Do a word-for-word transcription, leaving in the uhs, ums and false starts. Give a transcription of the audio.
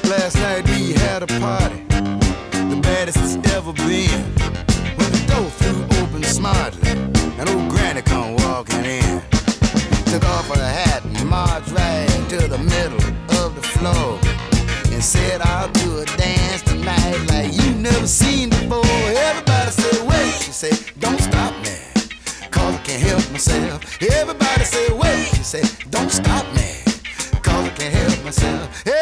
Last night we had a party, the baddest it's ever been. When the door flew open smartly, and old Granny come walking in. Took off her hat and marched right into the middle of the floor, and said, I'll do a dance tonight like you never seen before. Everybody said, wait. She said, don't stop me, cause I can't help myself. Everybody said, wait. She said, don't stop me, cause I can't help myself.